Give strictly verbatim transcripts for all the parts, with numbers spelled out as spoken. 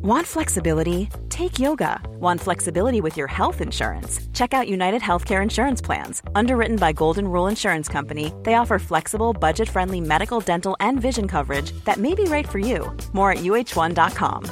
Want flexibility? Take yoga. Want flexibility with your health insurance? Check out United Healthcare Insurance Plans. Underwritten by Golden Rule Insurance Company, they offer flexible, budget-friendly medical, dental, and vision coverage that may be right for you. More at U H one dot com.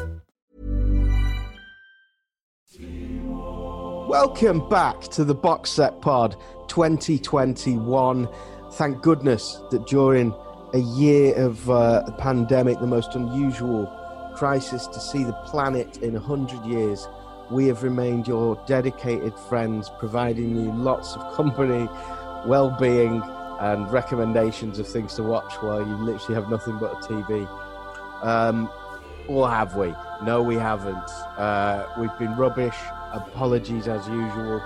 Welcome back to the Box Set Pod twenty twenty-one. Thank goodness that during a year of uh, the pandemic, the most unusual crisis to see the planet in one hundred years, we have remained your dedicated friends, providing you lots of company, well-being, and recommendations of things to watch while you literally have nothing but a T V. Um, or have we? No, we haven't. Uh, we've been rubbish. Apologies as usual.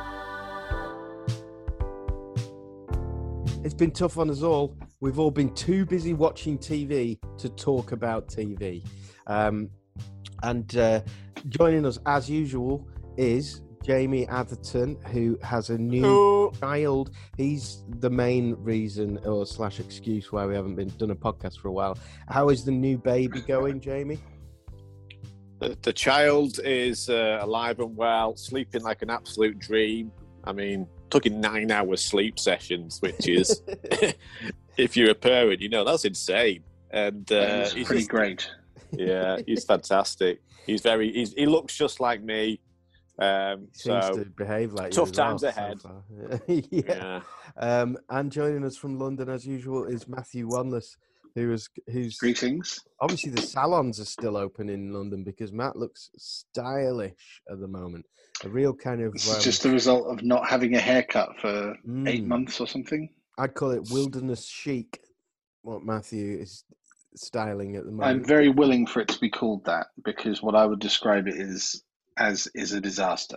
It's been tough on us all. We've all been too busy watching T V to talk about T V. Um, and uh, joining us as usual is Jamie Atherton, who has a new oh. child. He's the main reason or slash excuse why we haven't been done a podcast for a while. How is the new baby going, Jamie? The, the child is uh, alive and well, sleeping like an absolute dream. I mean, took in nine hours sleep sessions, which is, if you're a parent, you know, that's insane. And uh, he's pretty great. Yeah, he's fantastic. He's very. He's, he looks just like me. Um, he seems so to behave like tough you times well, ahead. So yeah. yeah. Um, and joining us from London, as usual, is Matthew Wanless, who is who's greetings. Obviously, the salons are still open in London because Matt looks stylish at the moment. A real kind of. This um, is just the result of not having a haircut for mm, eight months or something. I'd call it wilderness chic. What Matthew is styling at the moment. I'm very willing for it to be called that, because what I would describe it is as is a disaster.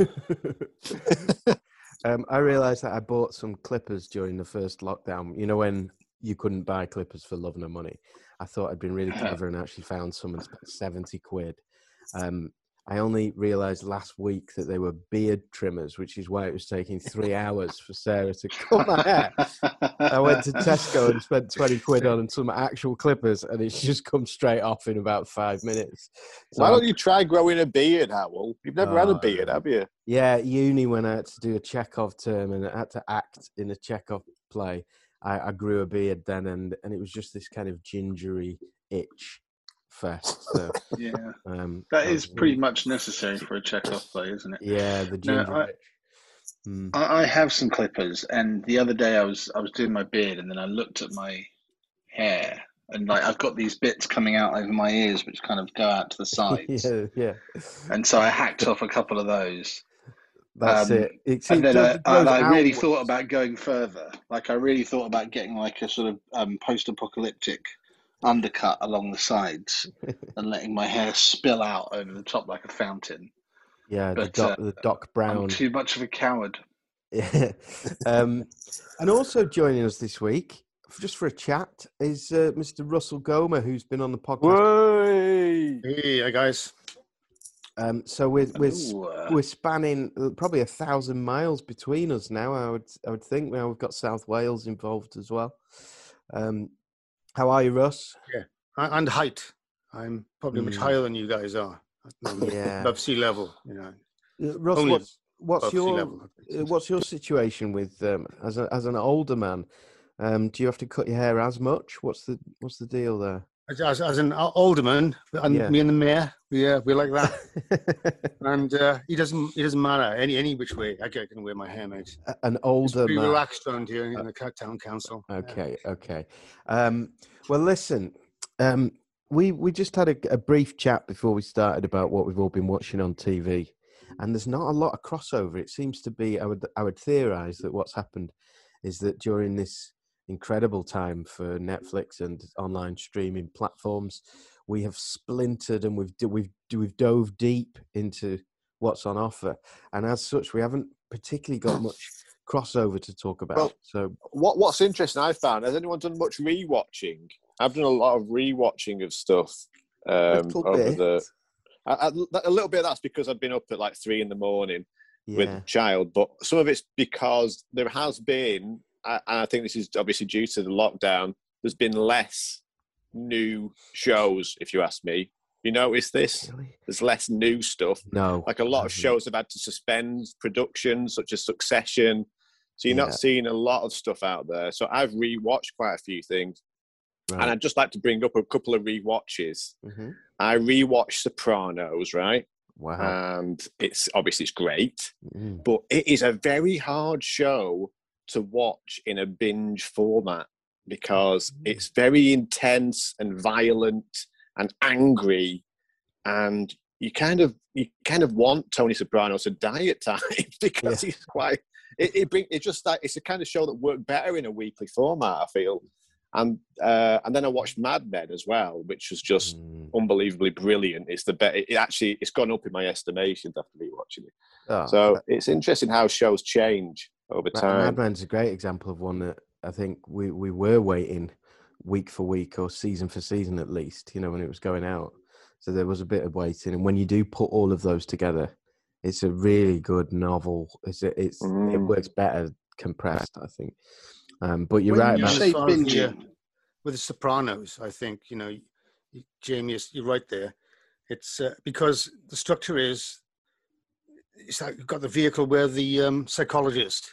um, I realised that I bought some clippers during the first lockdown. You know, when you couldn't buy clippers for love nor money. I thought I'd been really clever and actually found some and spent seventy quid. Um, I only realised last week that they were beard trimmers, which is why it was taking three hours for Sarah to cut my hair. I went to Tesco and spent twenty quid on some actual clippers, and it's just come straight off in about five minutes. So why don't you try growing a beard, Howell? You've never uh, had a beard, have you? Yeah, at uni when I had to do a Chekhov term and I had to act in a Chekhov play, I, I grew a beard then, and, and it was just this kind of gingery itch fest. So, yeah, um, that is pretty much necessary for a Chekhov play, isn't it? Yeah, the ginger no, I, itch. Mm. I, I have some clippers, and the other day I was I was doing my beard, and then I looked at my hair, and like I've got these bits coming out over my ears, which kind of go out to the sides. yeah, yeah. And so I hacked off a couple of those. That's um, it. it and then it I, and I really thought about going further. Like I really thought about getting like a sort of um, post-apocalyptic undercut along the sides and letting my hair spill out over the top like a fountain. Yeah, but, the, doc, uh, the Doc Brown. I'm too much of a coward. Yeah. um, and also joining us this week, just for a chat, is uh, Mister Russell Gomer, who's been on the podcast. Hey, hey, hi guys. Um, so we're we're Ooh, uh, we're spanning probably a thousand miles between us now. I would I would think now we've got South Wales involved as well. Um, how are you, Russ? Yeah, and height. I'm probably mm. much higher than you guys are. Yeah, above sea level. You know, uh, Russ, Only what's what's your level, uh, what's your situation with um, as a, as an older man? Um, do you have to cut your hair as much? What's the what's the deal there? As, as an alderman, and yeah. me and the mayor, yeah, we like that. and uh, he doesn't, he doesn't matter any any which way. I can wear my hair, mate. An older man. man. Relaxed around here in the town council. Okay, yeah. okay. Um, well, listen, um, we we just had a, a brief chat before we started about what we've all been watching on T V, and there's not a lot of crossover. It seems to be. I would I would theorise that what's happened is that during this incredible time for Netflix and online streaming platforms, we have splintered and we've we've we've dove deep into what's on offer, and as such, we haven't particularly got much crossover to talk about. Well, so, what what's interesting, I found, has anyone done much rewatching? I've done a lot of rewatching of stuff um, over bit. the. I, I, a little bit of that's because I've been up at like three in the morning yeah. with a child, but some of it's because there has been. And I think this is obviously due to the lockdown, there's been less new shows, if you ask me. You notice this? Really? There's less new stuff. No. Like a lot of hasn't. shows have had to suspend production, such as Succession. So you're Yeah. not seeing a lot of stuff out there. So I've rewatched quite a few things. Right. And I'd just like to bring up a couple of rewatches. Mm-hmm. I rewatched Sopranos, right? Wow. And it's obviously it's great, Mm. but it is a very hard show to watch in a binge format because Mm. it's very intense and violent and angry, and you kind of you kind of want Tony Soprano to die at times because Yeah. he's quite. It it, bring, it just like it's a kind of show that worked better in a weekly format, I feel. And uh, and then I watched Mad Men as well, which was just Mm. unbelievably brilliant. It's the be- it actually it's gone up in my estimations after rewatching it. Oh, So it's interesting how shows change over Ma- time. Mad Men's a great example of one that I think we, we were waiting week for week or season for season at least, you know, when it was going out. So there was a bit of waiting. And when you do put all of those together, it's a really good novel. It's a, it's Mm. it works better compressed, I think. Um, but you're When right, you man. As say far as the, uh, binging, with the Sopranos, I think, you know, you- Jamie, is- you're right there. It's uh, because the structure is, it's like you've got the vehicle where the um, psychologist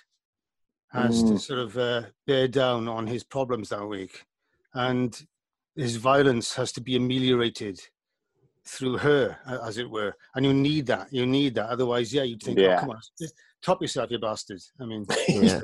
has to Mm. sort of uh, bear down on his problems that week. And his violence has to be ameliorated through her, a- as it were. And you need that. You need that. Otherwise, yeah, you'd think, Yeah. oh, come on, just top yourself, you bastard. I mean, Yeah.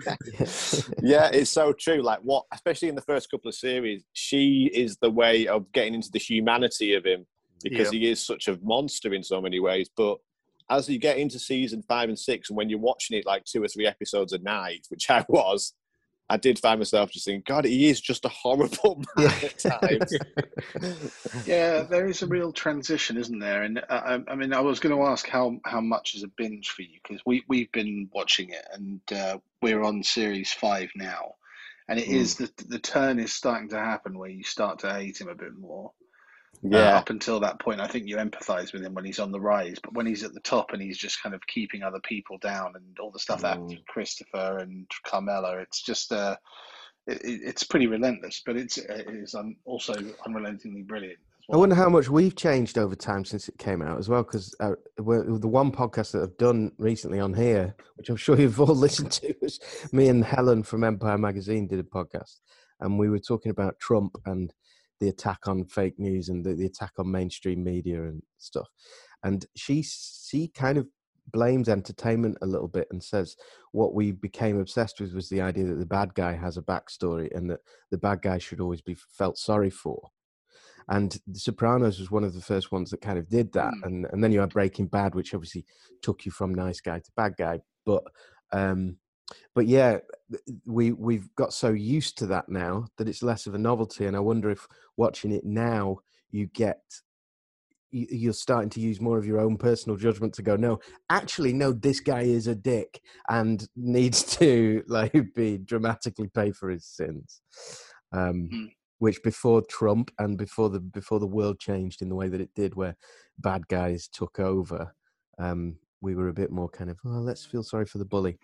Yeah, it's so true. Like what, especially in the first couple of series, she is the way of getting into the humanity of him because Yeah. he is such a monster in so many ways. But as you get into season five and six, and when you're watching it like two or three episodes a night, which I was, I did find myself just thinking, God, he is just a horrible man Yeah. at times. yeah, there is a real transition, isn't there? And uh, I, I mean, I was going to ask how how much is a binge for you, because we we've been watching it, and uh, we're on series five now, and it Mm. is the the turn is starting to happen where you start to hate him a bit more. Uh, Yeah. up until that point, I think you empathise with him when he's on the rise, but when he's at the top and he's just kind of keeping other people down, and all the stuff that happens Mm. with Christopher and Carmela, it's just uh, it, it's pretty relentless, but it's it is un, also unrelentingly brilliant. As I well. wonder how much we've changed over time since it came out as well, because uh, we're- the one podcast that I've done recently on here, which I'm sure you've all listened to, is me and Helen from Empire Magazine did a podcast, and we were talking about Trump and the attack on fake news and the, the attack on mainstream media and stuff. And she she kind of blames entertainment a little bit and says what we became obsessed with was the idea that the bad guy has a backstory and that the bad guy should always be felt sorry for. And The Sopranos was one of the first ones that kind of did that. Mm. And and then you had Breaking Bad, which obviously took you from nice guy to bad guy. But um, but yeah, we we've got so used to that now that it's less of a novelty. And I wonder if watching it now, you get you- you're starting to use more of your own personal judgment to go, no, actually, no, this guy is a dick and needs to like be dramatically pay for his sins. Um, Mm. Which before Trump and before the before the world changed in the way that it did, where bad guys took over, um, we were a bit more kind of, oh, let's feel sorry for the bully.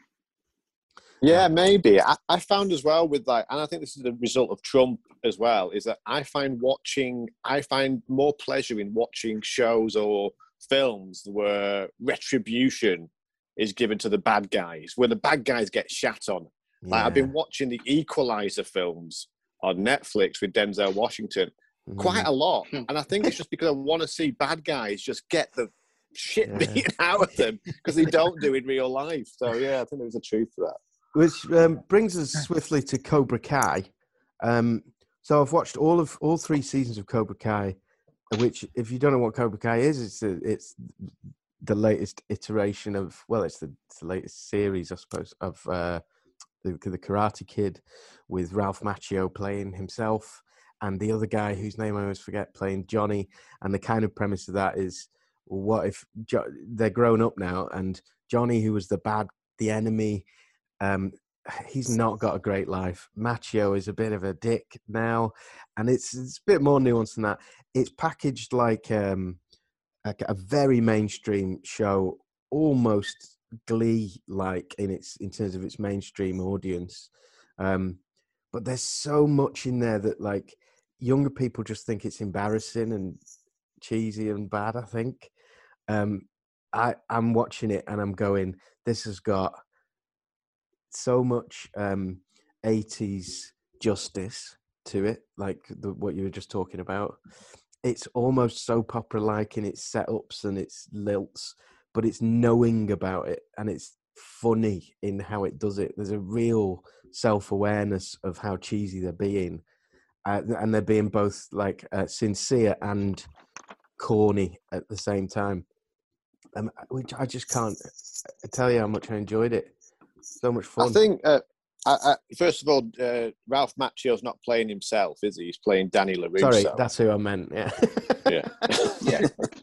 Yeah, maybe. I, I found as well with like, and I think this is the result of Trump as well, is that I find watching, I find more pleasure in watching shows or films where retribution is given to the bad guys, where the bad guys get shat on. Like I've been watching the Equalizer films on Netflix with Denzel Washington quite a lot. Hmm. And I think it's just because I want to see bad guys just get the shit Yeah. beaten out of them because they don't do in real life. So yeah, I think there's a truth to that. Which um, brings us swiftly to Cobra Kai. Um, so I've watched all of all three seasons of Cobra Kai, which, if you don't know what Cobra Kai is, it's a, it's the latest iteration of, well, it's the, it's the latest series, I suppose, of uh, the, the Karate Kid, with Ralph Macchio playing himself and the other guy whose name I always forget playing Johnny. And the kind of premise of that is, well, what if jo- they're grown up now and Johnny, who was the bad, the enemy, Um, he's not got a great life. Macchio is a bit of a dick now, and it's, it's a bit more nuanced than that. It's packaged like um, a, a very mainstream show, almost Glee-like in its in terms of its mainstream audience. Um, but there's so much in there that like younger people just think it's embarrassing, and cheesy and bad, I think. Um, I, I'm watching it and I'm going, this has got so much um, eighties justice to it, like the, what you were just talking about. It's almost soap opera-like in its setups and its lilts, but it's knowing about it, and it's funny in how it does it. There's a real self-awareness of how cheesy they're being, uh, and they're being both like uh, sincere and corny at the same time. Um, which I just can't tell you how much I enjoyed it. So much fun. I think, uh, I, I, first of all, uh, Ralph Macchio's not playing himself, is he? He's playing Danny LaRusso. Sorry, that's who I meant. Yeah. Yeah. Yeah.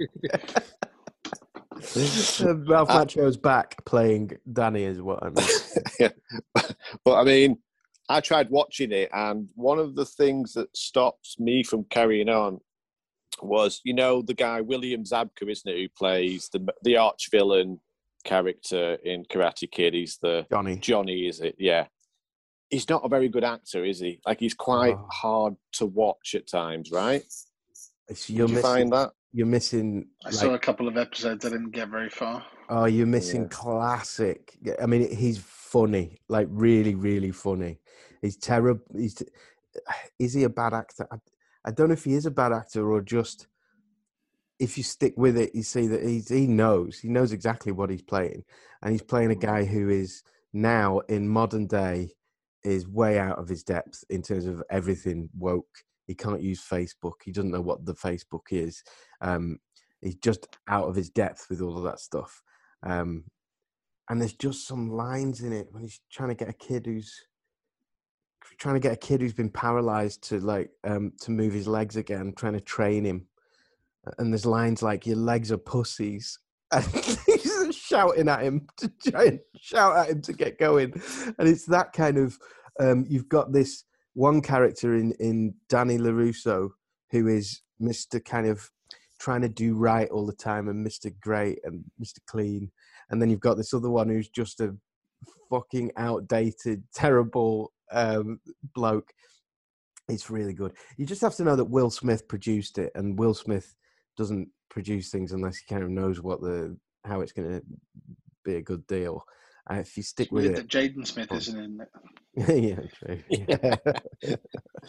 uh, Ralph Macchio's back playing Danny is what I meant. Yeah. But I mean, I tried watching it, and one of the things that stops me from carrying on was, you know, the guy William Zabka, isn't it, who plays the the arch villain character in Karate Kid. He's the Johnny. Johnny, is it? Yeah. He's not a very good actor, is he? Like, he's quite Oh. hard to watch at times, right? It's, you're Did you missing, find that? You're missing. I like, saw a couple of episodes. I didn't get very far. Oh, you're missing Yeah. classic. I mean, he's funny, like really, really funny. He's terrible. He's is he a bad actor? I, I don't know if he is a bad actor or just if you stick with it, you see that he's he knows he knows exactly what he's playing, and he's playing a guy who is now in modern day is way out of his depth in terms of everything woke. He can't use Facebook. He doesn't know what the Facebook is. Um, he's just out of his depth with all of that stuff. Um, and there's just some lines in it when he's trying to get a kid who's trying to get a kid who's been paralyzed to like um, to move his legs again, trying to train him. And there's lines like "your legs are pussies," and he's shouting at him to try and shout at him to get going. And it's that kind of um, you've got this one character in in Danny LaRusso who is Mister kind of trying to do right all the time and Mister Great and Mister Clean, and then you've got this other one who's just a fucking outdated, terrible um, bloke. It's really good. You just have to know that Will Smith produced it, and Will Smith doesn't produce things unless he kind of knows what the how it's going to be a good deal. And if you stick It's with weird it, that Jaden Smith isn't in it. yeah, true. Yeah.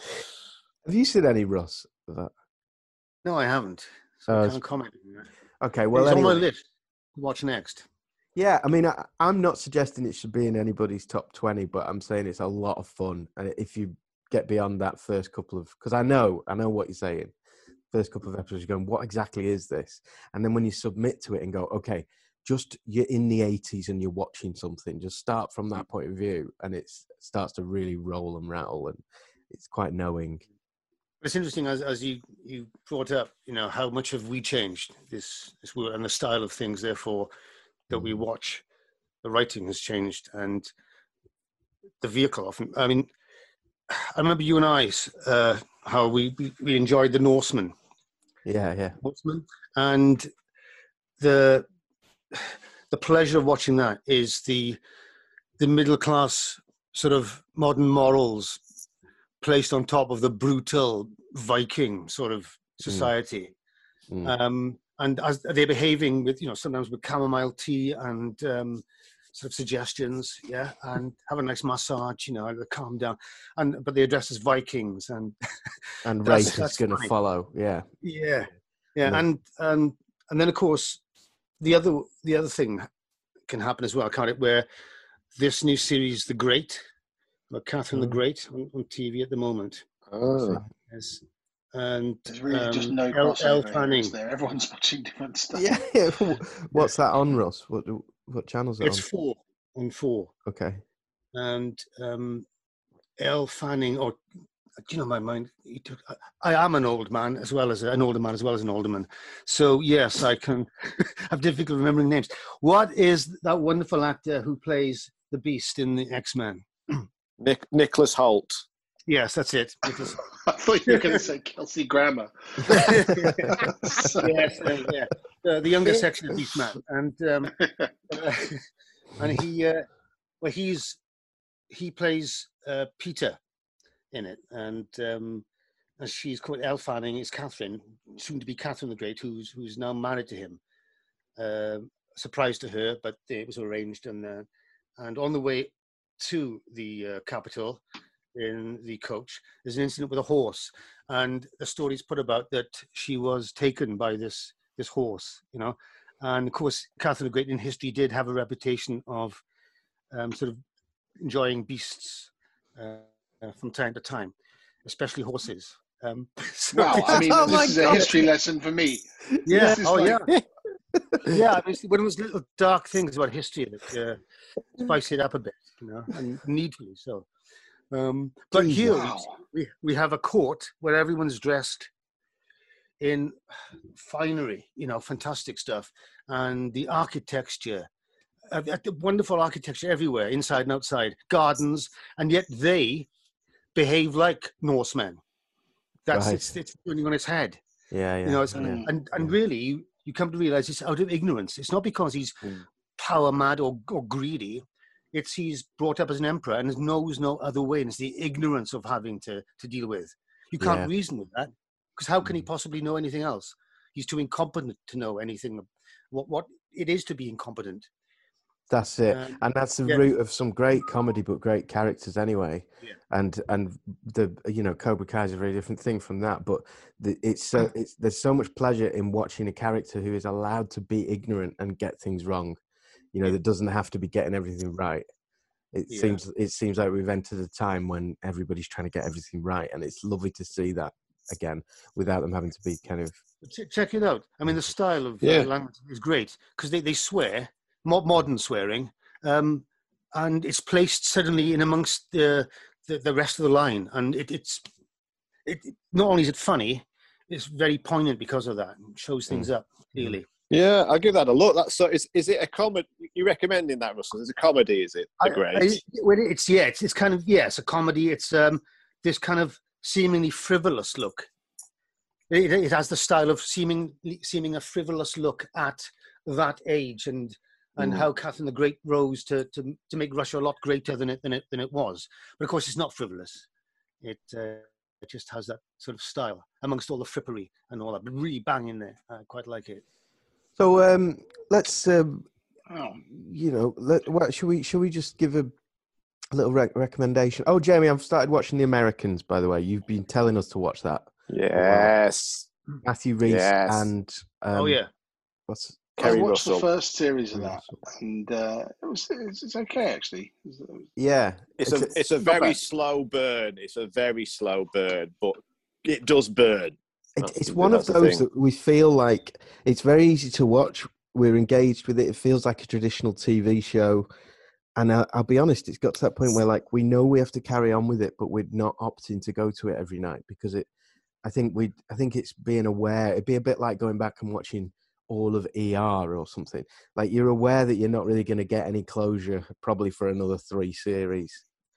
Have you seen any Russ of that? No, I haven't. So Uh, I can't comment on that. Okay, well, It's anyway. on my list. Watch next. Yeah, I mean, I, I'm not suggesting it should be in anybody's top twenty, but I'm saying it's a lot of fun. And if you get beyond that first couple of, because I know, I know what you're saying. First couple of episodes, you're going, what exactly is this? And then when you submit to it and go, okay, just you're in the eighties and you're watching something, just start from that point of view, and it starts to really roll and rattle, and it's quite knowing. It's interesting as as you you brought up, you know, how much have we changed this this world and the style of things, therefore, that we watch. The writing has changed, and the vehicle often. I mean, I remember you and I, uh, how we, we we enjoyed the Norseman. Yeah, yeah. Norseman, and the the pleasure of watching that is the the middle class sort of modern morals placed on top of the brutal Viking sort of society. Mm. Um, and as they're behaving with, you know, sometimes with chamomile tea and um, sort of suggestions, yeah, and have a nice massage, you know, to calm down. And but they address as Vikings, and And that's- race is that's going to funny. follow. Yeah. yeah, yeah, Yeah. and and and then of course the other the other thing can happen as well, can't it? Where this new series, The Great, about Catherine the Mm. Great on, on T V at the moment, Oh. is, and There's really just um, no Elle- crossover Elle here, Fanning. is there? Everyone's watching different stuff. Yeah. What's that on, Russ? What what channel's it It's on? four on four, Okay. and um, Elle Fanning, or do you know my mind? he took- I, I am an old man as well as an older man as well as an older man. So yes, I can have difficulty remembering names. What is that wonderful actor who plays the Beast in the X-Men? Nick, Nicholas Holt. Yes, that's it. Nicholas- I thought you were going to say Kelsey Grammer. yes, uh, yeah, the, the younger section of Beastman, and um, uh, and he, uh, well, he's he plays uh, Peter in it, and um, as she's called, Elle Fanning, is Catherine, soon to be Catherine the Great, who's who's now married to him. Uh, surprise to her, but it was arranged. And uh, and on the way to the uh, capital in the coach, there's an incident with a horse, and the story's put about that she was taken by this this horse, you know. And of course, Catherine the Great in history did have a reputation of um, sort of enjoying beasts uh, uh, from time to time, especially horses. Um, so Wow, I mean, Oh this my is God. a history lesson for me. yeah, This is oh like- yeah, yeah. I mean, it's one of those little dark things about history that uh, spice it up a bit, you know, and needfully so. Um, but Jesus. here Wow. we we have a court where everyone's dressed in finery, you know, fantastic stuff, and the architecture, uh, the wonderful architecture everywhere, inside and outside, gardens, and yet they behave like Norsemen. That's Right. it's, it's turning on its head. Yeah, yeah. You know, it's, yeah. and and really, you, you come to realize it's out of ignorance. It's not because he's Mm. power mad or, or greedy. It's he's brought up as an emperor and knows no other way. And it's the ignorance of having to to deal with. You can't Yeah. reason with that, because how can he possibly know anything else? He's too incompetent to know anything. What what it is to be incompetent. That's it, Um, and that's the yeah. root of some great comedy, but great characters anyway. Yeah. And and the you know Cobra Kai is a very different thing from that, but the, it's so it's there's so much pleasure in watching a character who is allowed to be ignorant and get things wrong. You know, that doesn't have to be getting everything right. It Yeah. seems it seems like we've entered a time when everybody's trying to get everything right, and it's lovely to see that again without them having to be kind of Ch- Check it out. I mean, the style of Yeah. uh, language is great because they, they swear, mo- modern swearing, um, and it's placed suddenly in amongst the the, the rest of the line, and it, it's it, it- not only is it funny, it's very poignant because of that. It shows things up clearly. Yeah, I'll give that a look. That's so. Is is it a comedy? You recommending that, Russell? It's a comedy, is it? The I- Great. I- well, it's yeah, it's, it's kind of yeah, it's a comedy. It's um this kind of seemingly frivolous look. It, it has the style of seeming seeming a frivolous look at that age and and Mm. how Catherine the Great rose to, to to make Russia a lot greater than it than it than it was. But of course, it's not frivolous. It uh, it just has that sort of style amongst all the frippery and all that. But really bang in there. I quite like it. so. Um, let's um, Oh, you know, let, what, should we should we just give a, a little rec- recommendation? Oh, Jamie, I've started watching The Americans. By the way, you've been telling us to watch that. Yes. Matthew Reese Yes. and um, oh yeah. what's I Kerry watched Russell. the first series of Kerry that, Russell. and uh, it was it's, it's okay actually. It was- it was- yeah, It's a it's a not very bad. slow burn. It's a very slow burn, but it does burn. It, That's it's the- one of that's the those thing. that we feel like it's very easy to watch. We're engaged with it. It feels like a traditional T V show. And I, I'll be honest, it's got to that point where like we know we have to carry on with it, but we're not opting to go to it every night because it. I think we. I think it's being aware. It'd be a bit like going back and watching all of E R or something. Like you're aware that you're not really going to get any closure probably for another three series.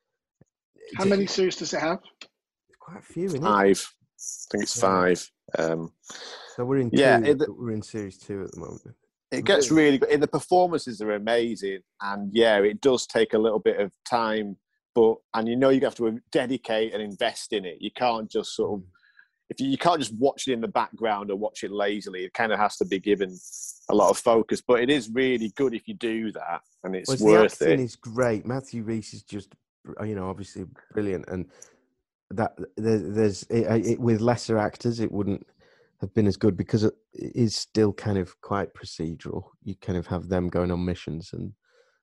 How many series does it have? Quite a few, isn't it? Five. I think it's Yeah. five. Um, So we're in Yeah, two. it- we're in series two at the moment. it gets really good. The performances are amazing, and yeah, it does take a little bit of time, but and you know you have to dedicate and invest in it. You can't just sort of if you, you can't just watch it in the background or watch it lazily. It kind of has to be given a lot of focus. But it is really good if you do that, and it's Well, the worth acting it. is great. Matthew Reese is just, you know, obviously brilliant, and that there, there's it, it, with lesser actors, it wouldn't have been as good because it is still kind of quite procedural. You kind of have them going on missions, and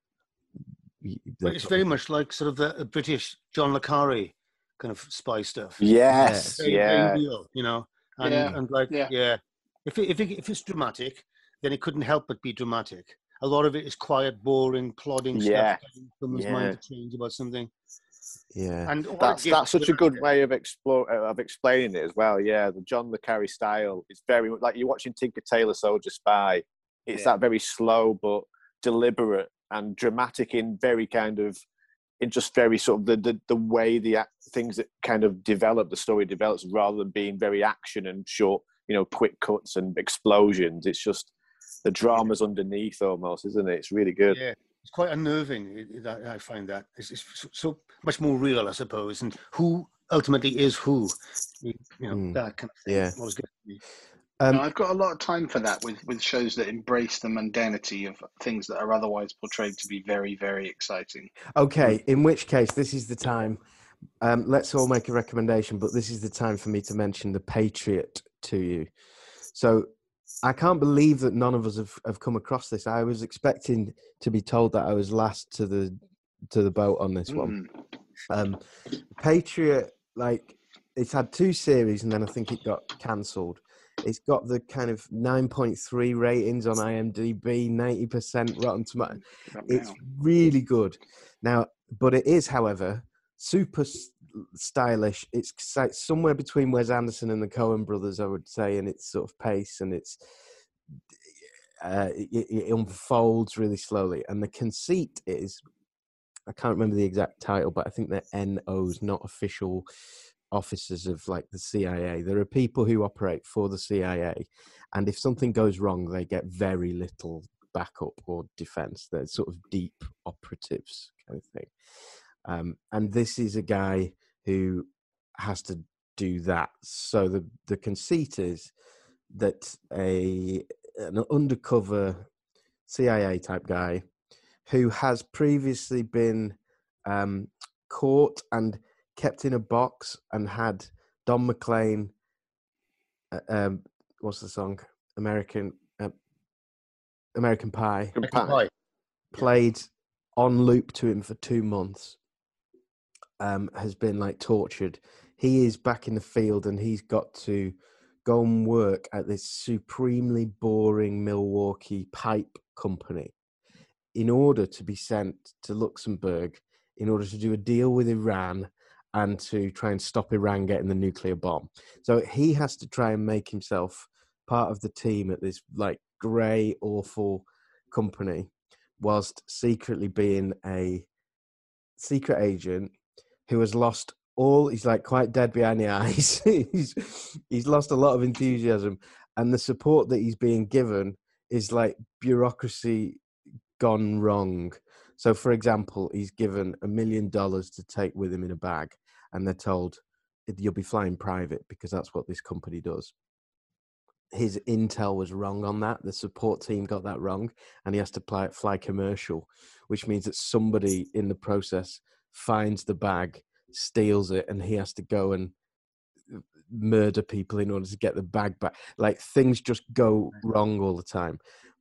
you- But they're it's sort very of- much like sort of the British John le Carre kind of spy stuff. Yes, Very, yeah. very real, you know, and Yeah, and like yeah. yeah, if it, if it, if it's dramatic, then it couldn't help but be dramatic. A lot of it is quiet, boring, plodding Yeah, stuff, getting someone's yeah. mind to change about something. yeah. And all That's it that's gives such a with good that- way of explore of explaining it as well. Yeah, the John le Carre style is very like you're watching Tinker Tailor Soldier Spy. It's Yeah. that very slow but deliberate and dramatic in very kind of in just very sort of the the, the way the act, things that kind of develop the story develops rather than being very action and short, you know, quick cuts and explosions. It's just the drama's underneath almost, isn't it? It's really good. Yeah, it's quite unnerving. It, it, I I find that it's, it's so- so much more real, I suppose. And who ultimately is who, you, you know, Mm. that kind of thing. Yeah. What was good for me. Um, No, I've got a lot of time for that with, with shows that embrace the mundanity of things that are otherwise portrayed to be very, very exciting. okay, in which case, this is the time. Um, let's all make a recommendation, but this is the time for me to mention The Patriot to you. So I can't believe that none of us have, have come across this. I was expecting to be told that I was last to the to the boat on this one. Mm. Um, Patriot, like, it's had two series, and then I think it got cancelled. It's got the kind of nine point three ratings on IMDb, ninety percent Rotten Tomatoes. It's really good. Now, but it is, however, super s- stylish. It's like somewhere between Wes Anderson and the Coen brothers, I would say, in its sort of pace, and it's uh, it, it unfolds really slowly. And the conceit is, I can't remember the exact title, but I think they're N Os, not official officers of like the C I A. There are people who operate for the C I A, and if something goes wrong, they get very little backup or defense. They're sort of deep operatives kind of thing. Um, and this is a guy who has to do that. So the, the conceit is that a an undercover C I A type guy who has previously been um, caught and kept in a box and had Don McLean, uh, um, what's the song? American uh, American Pie, American Pie. played on loop to him for two months, um, has been like tortured. He is back in the field and he's got to go and work at this supremely boring Milwaukee pipe company in order to be sent to Luxembourg, in order to do a deal with Iran and to try and stop Iran getting the nuclear bomb. So he has to try and make himself part of the team at this like grey, awful company, whilst secretly being a secret agent who has lost all, he's like quite dead behind the eyes. he's, he's lost a lot of enthusiasm, and the support that he's being given is like bureaucracy gone wrong. So, for example, he's given a million dollars to take with him in a bag, and they're told you'll be flying private because that's what this company does. His intel was wrong on that. The support team got that wrong, and he has to fly, fly commercial, which means that somebody in the process finds the bag, steals it, and he has to go and murder people in order to get the bag back. Like, things just go wrong all the time.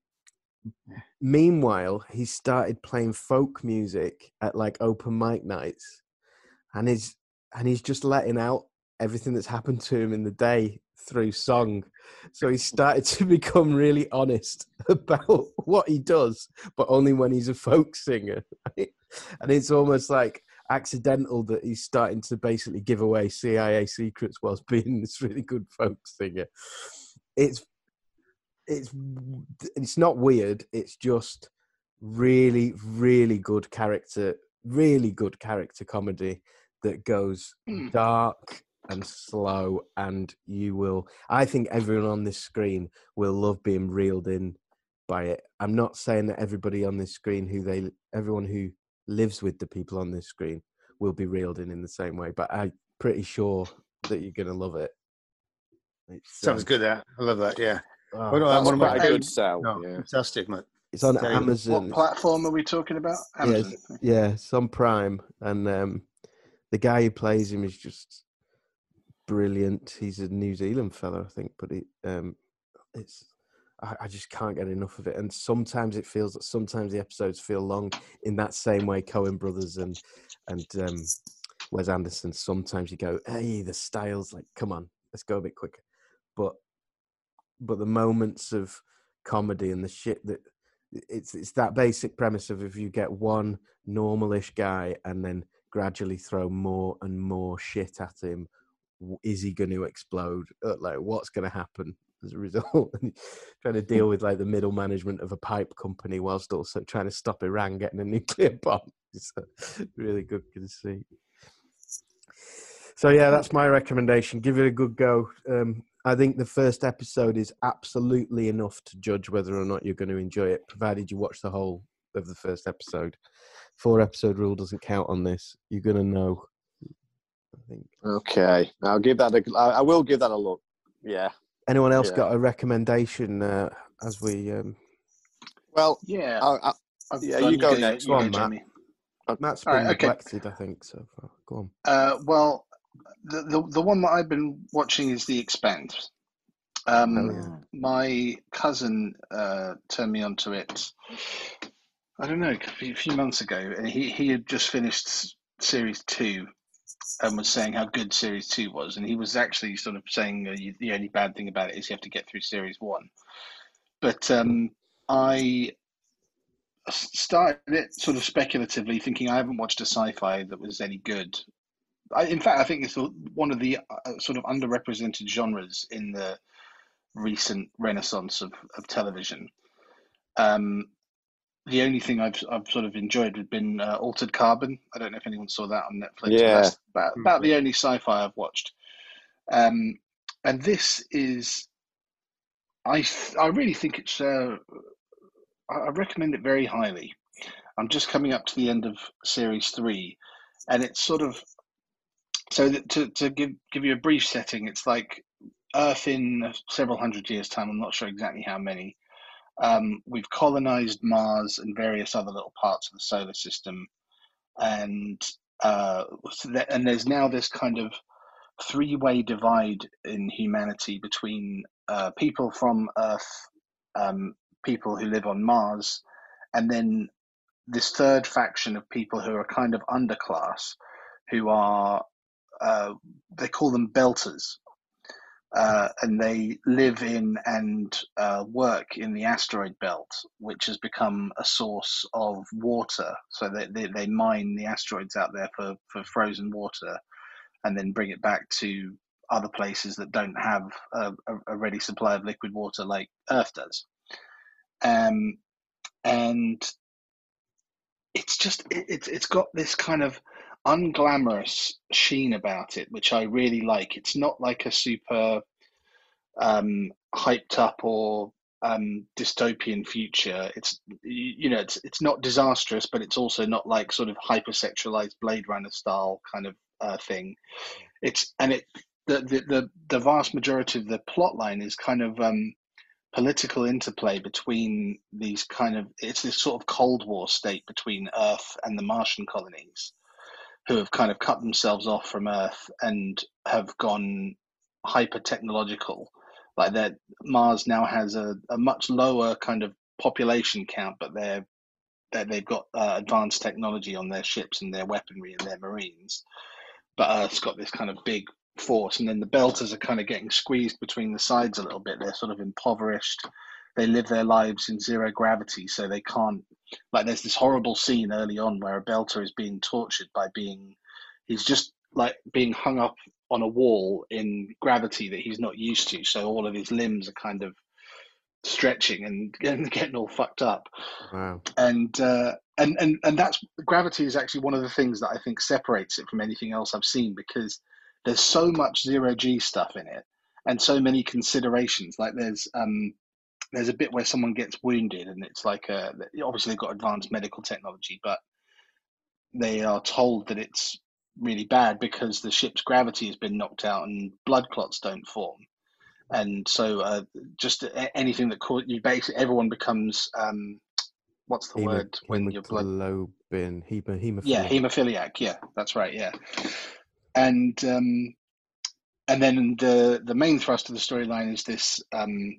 Meanwhile, he started playing folk music at like open mic nights, and he's and he's just letting out everything that's happened to him in the day through song. So he started to become really honest about what he does, but only when he's a folk singer. Right? And it's almost like accidental that he's starting to basically give away C I A secrets whilst being this really good folk singer. It's It's it's not weird. It's just really, really good character, really good character comedy that goes Mm. dark and slow, and you will. I think everyone on this screen will love being reeled in by it. I'm not saying that everybody on this screen, who they, everyone who lives with the people on this screen, will be reeled in in the same way, but I'm pretty sure that you're gonna love it. It's, Sounds um, good. That I love that. Yeah. oh, What do I- That's one of my quite a um, good sell. No, Yeah. fantastic, mate. it's on Very- Amazon. What platform are we talking about? Amazon. Yes, yeah, it's on Prime, and um, the guy who plays him is just brilliant. He's a New Zealand fella, I think, but it, um, it's I, I just can't get enough of it. And sometimes it feels that sometimes the episodes feel long in that same way Coen Brothers and and um, Wes Anderson. Sometimes you go, hey, the style's like, come on, let's go a bit quicker. But but the moments of comedy and the shit that it's it's that basic premise of if you get one normalish guy and then gradually throw more and more shit at him, w- is he going to explode? Uh, Like, what's going to happen as a result? Trying to deal with like the middle management of a pipe company whilst also trying to stop Iran getting a nuclear bomb. It's uh, really good to see. So yeah, that's my recommendation. Give it a good go. Um, I think the first episode is absolutely enough to judge whether or not you're going to enjoy it, provided you watch the whole of the first episode. Four episode rule doesn't count on this. You're going to know. I think. Okay, I'll give that. A, I I will give that a look. Yeah. Anyone else Yeah. got a recommendation uh, as we? Um... Well, Yeah. I, I, I've yeah, gone, you go you next. You Go go, on, Matt. Jamie. Matt's All been right, okay. neglected, I think, so far. Go on. Uh, well, the, the the one that I've been watching is The Expanse. Um, Oh, yeah. My cousin uh, turned me onto it. I don't know, a few, few months ago, and he, he had just finished series two and was saying how good series two was, and he was actually sort of saying uh, you, the only bad thing about it is you have to get through series one. But um, I started it sort of speculatively, thinking I haven't watched a sci-fi that was any good. I, in fact, I think it's one of the uh, sort of underrepresented genres in the recent renaissance of, of television. Um, the only thing I've I've sort of enjoyed has been uh, Altered Carbon. I don't know if anyone saw that on Netflix, but Yeah. that's about, about the only sci-fi I've watched. Um, and this is, I I really think it's. Uh, I recommend it very highly. I'm just coming up to the end of series three, and it's sort of so that to to give give you a brief setting. It's like Earth in several hundred years' time. I'm not sure exactly how many. Um, we've colonized Mars and various other little parts of the solar system, and uh, so that, and there's now this kind of three-way divide in humanity between uh, people from Earth, um, people who live on Mars, and then this third faction of people who are kind of underclass, who are uh, they call them belters. Uh, and they live in and uh, work in the asteroid belt, which has become a source of water. So they, they, they mine the asteroids out there for, for frozen water and then bring it back to other places that don't have a, a ready supply of liquid water like Earth does. Um, and it's just, it, it's it's got this kind of unglamorous sheen about it, which I really like. It's not like a super um, hyped up or um, dystopian future. It's you know it's it's not disastrous, but it's also not like sort of hypersexualized Blade Runner style kind of uh, thing. It's and it the, the the the vast majority of the plot line is kind of um, political interplay between these kind of it's this sort of Cold War state between Earth and the Martian colonies, who have kind of cut themselves off from Earth and have gone hyper technological. Like that, Mars now has a, a much lower kind of population count, but they're, they're they've got uh, advanced technology on their ships and their weaponry and their marines. But Earth's got this kind of big force, and then the Belters are kind of getting squeezed between the sides a little bit. They're sort of impoverished. They live their lives in zero gravity, so they can't. Like, there's this horrible scene early on where a Belter is being tortured by being. He's just like being hung up on a wall in gravity that he's not used to. So all of his limbs are kind of stretching and getting, getting all fucked up. Wow. And uh, and and and that's gravity is actually one of the things that I think separates it from anything else I've seen, because there's so much zero G stuff in it and so many considerations. Like there's um there's a bit where someone gets wounded, and it's like a, obviously they've got advanced medical technology, but they are told that it's really bad because the ship's gravity has been knocked out and blood clots don't form. And so uh, just anything that caught you, basically everyone becomes um, what's the Hemo- word when your blood hemoglobin, hemo- hemophiliac. Yeah, hemophiliac. Yeah, that's right. Yeah, and um, and then the the main thrust of the storyline is this. Um,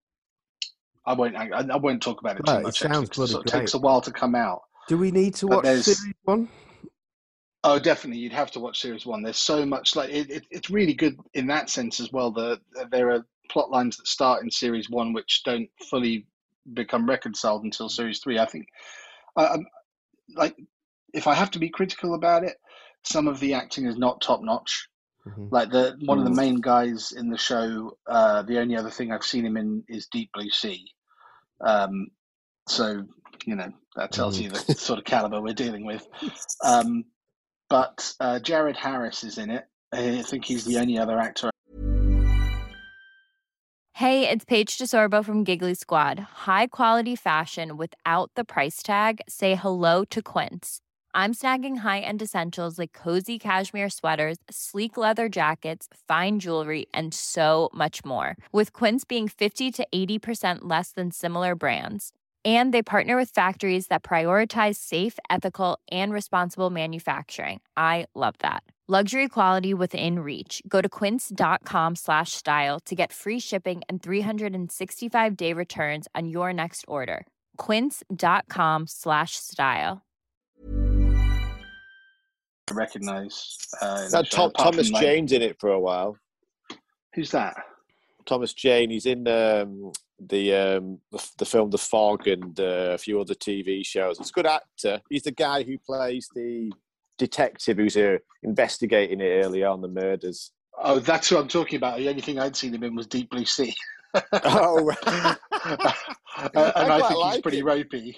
I won't. I, I won't talk about it Right, too it much. sounds Actually, 'cause it bloody sort of great. takes a while to come out. Do we need to But watch there's- series one? Oh, definitely. You'd have to watch series one. There's so much like it, it, it's really good in that sense as well. The there are plot lines that start in series one which don't fully become reconciled until series three. I think, I, I'm like, if I have to be critical about it, some of the acting is not top notch. Mm-hmm. Like the one of the Mm. main guys in the show, uh, the only other thing I've seen him in is Deep Blue Sea. Um, so you know that tells Mhm. you the sort of caliber we're dealing with. Um, but uh, Jared Harris is in it. I think he's the only other actor. Hey, it's Paige DeSorbo from Giggly Squad. High quality fashion without the price tag. Say hello to Quince. I'm snagging high-end essentials like cozy cashmere sweaters, sleek leather jackets, fine jewelry, and so much more. With Quince being fifty to eighty percent less than similar brands. And they partner with factories that prioritize safe, ethical, and responsible manufacturing. I love that. Luxury quality within reach. Go to quince.com slash style to get free shipping and three sixty-five day returns on your next order. Quince.com slash style. I recognise. Uh, That Tom, apart Thomas from, like, Jane's in it for a while. Who's that? Thomas Jane. He's in um, the, um, the the film The Fog and uh, a few other T V shows. He's a good actor. He's the guy who plays the detective who's uh, investigating it early on, the murders. Oh, that's who I'm talking about. The only thing I'd seen him in was Deep Blue Sea. Oh, right. and I, I think like he's pretty it. ropey.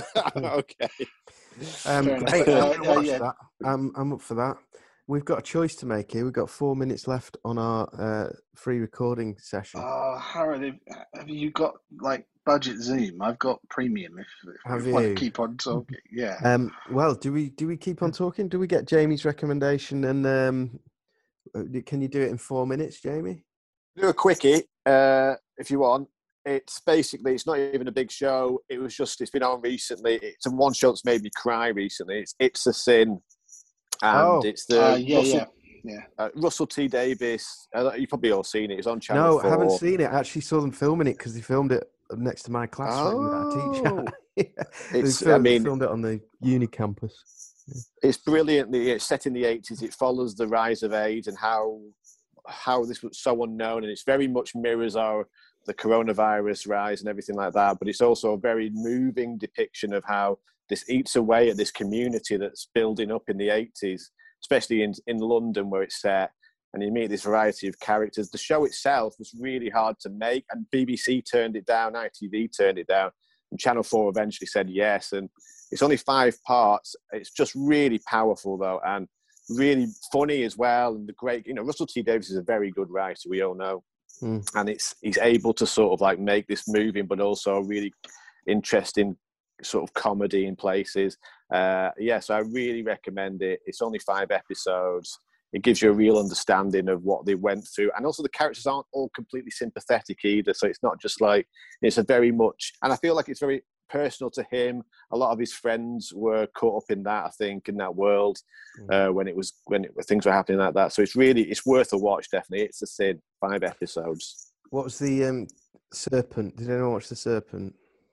Um, Fair enough. great. Uh, I'm uh, gonna watch yeah. that. Um, I'm up for that. We've got a choice to make here. We've got four minutes left on our uh, free recording session. Oh, Harold, have, have you got like budget Zoom? I've got premium. If, if Have you want you? to keep on talking, yeah. Um, well, do we do we keep on talking? Do we get Jamie's recommendation? And um, uh, can you do it in four minutes, Jamie? Do a quickie uh, if you want. It's basically, it's not even a big show. It was just, it's been on recently. It's a one show that's made me cry recently. It's It's a Sin. And Oh. it's the Uh, yeah, Russell, yeah, yeah. Uh, Russell T Davis. Uh, you've probably all seen it. It's on Channel No, four. I haven't seen it. I actually saw them filming it because they filmed it next to my classroom that I teach Oh. at. Yeah. They It's, filmed, I mean, filmed it on the uni campus. it's brilliantly, it's set in the eighties. It follows the rise of AIDS and how how this was so unknown, and it's very much mirrors our the coronavirus rise and everything like that. But it's also a very moving depiction of how this eats away at this community that's building up in the eighties, especially in in London where it's set. And you meet this variety of characters. The show itself was really hard to make, and B B C turned it down, I T V turned it down, and Channel four eventually said yes. And it's only five parts. It's just really powerful, though, and really funny as well. And the great, you know, Russell T Davies is a very good writer, we all know. Mm. And it's he's able to sort of like make this moving, but also really interesting sort of comedy in places. Uh, yeah, so I really recommend it. It's only five episodes. It gives you a real understanding of what they went through. And also the characters aren't all completely sympathetic either. So it's not just like, it's a very much, and I feel like it's very personal to him. A lot of his friends were caught up in that, I think, in that world uh, when it was, when it, things were happening like that. So it's really, it's worth a watch, definitely. It's a Sin, five episodes. What was the um, Serpent? Did anyone watch The Serpent?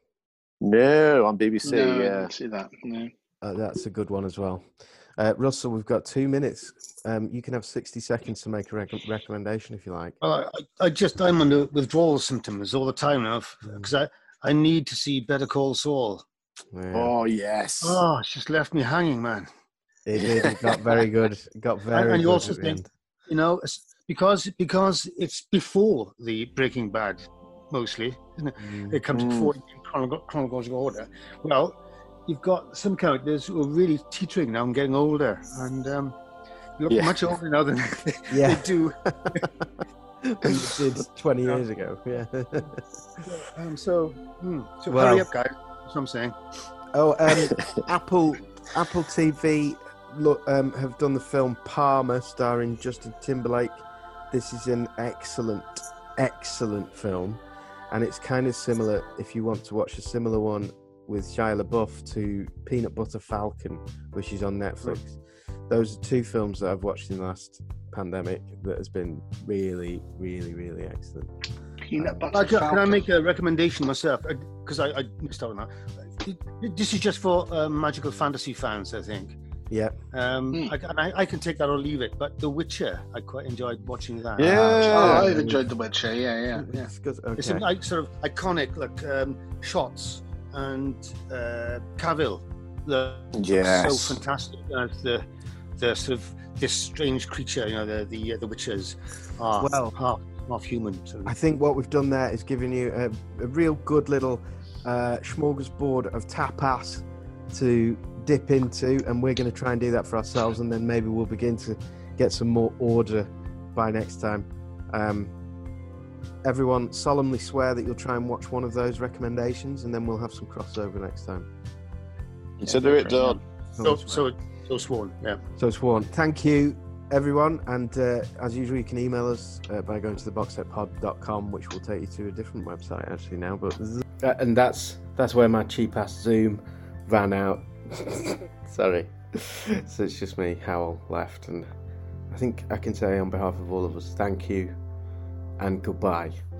No, on B B C, No, I yeah. didn't see that. No. Uh, that's a good one as well. Uh, Russell, we've got two minutes. Um, you can have sixty seconds to make a rec- recommendation if you like. Well, I, I just, I'm under withdrawal symptoms all the time now because I, I need to see Better Call Saul. Yeah. Oh, yes. Oh, it's just left me hanging, man. It did. It got very good. It got very And, and you good also at the think, end. you know, it's because because it's before the Breaking Bad, mostly, isn't it? Mm. It comes Mm. before in chronolog- chronological order. Well, you've got some characters who are really teetering now and getting older, and um, look Yeah. much older now than Yeah. they do. Than it did twenty years ago. Yeah. Um, so, hmm, so Well- hurry up, guys. That's what I'm saying. Oh, um, Apple Apple T V look um, have done the film Palmer starring Justin Timberlake. This is an excellent, excellent film, and it's kind of similar. If you want to watch a similar one with Shia LaBeouf to Peanut Butter Falcon, which is on Netflix. Those are two films that I've watched in the last pandemic that has been really, really, really excellent. Peanut butter. Uh, can, can I Falcon. make a recommendation myself? Because I, I missed out on that. This is just for uh, magical fantasy fans, I think. Yeah. Um, Hmm. I, and I, I can take that or leave it. But The Witcher, I quite enjoyed watching that. Yeah. Oh, I've Yeah. enjoyed The Witcher. Yeah, yeah, yeah. It's good. It's Okay. some like, sort of iconic like um, shots and uh, Cavill, the Yes. so fantastic. Uh, the the sort of this strange creature, you know, the the uh, the Witchers are Well- half half human. Sort of. I think what we've done there is given you a, a real good little uh, smorgasbord of tapas to dip into, and we're going to try and do that for ourselves, and then maybe we'll begin to get some more order by next time. Um, everyone solemnly swear that you'll try and watch one of those recommendations, and then we'll have some crossover next time. Consider it done. So, so, so sworn, yeah. So sworn. Thank you, everyone. And uh, as usual, you can email us uh, by going to the box set pod dot com, which will take you to a different website actually now. But uh, and that's that's where my cheap ass Zoom ran out. Sorry. So it's just me, Howell, left, and I think I can say on behalf of all of us, thank you and goodbye.